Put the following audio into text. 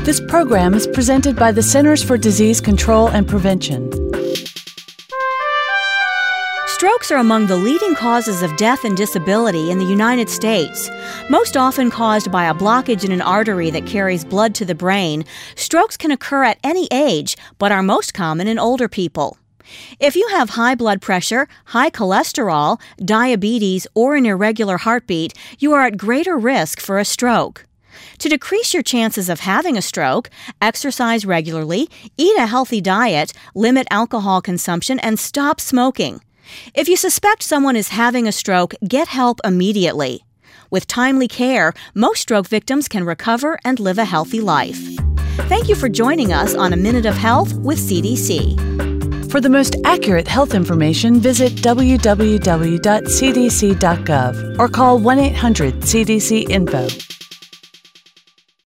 This program is presented by the Centers for Disease Control and Prevention. Strokes are among the leading causes of death and disability in the United States. Most often caused by a blockage in an artery that carries blood to the brain, strokes can occur at any age, but are most common in older people. If you have high blood pressure, high cholesterol, diabetes, or an irregular heartbeat, you are at greater risk for a stroke. To decrease your chances of having a stroke, exercise regularly, eat a healthy diet, limit alcohol consumption, and stop smoking. If you suspect someone is having a stroke, get help immediately. With timely care, most stroke victims can recover and live a healthy life. Thank you for joining us on A Minute of Health with CDC. For the most accurate health information, visit www.cdc.gov or call 1-800-CDC-INFO.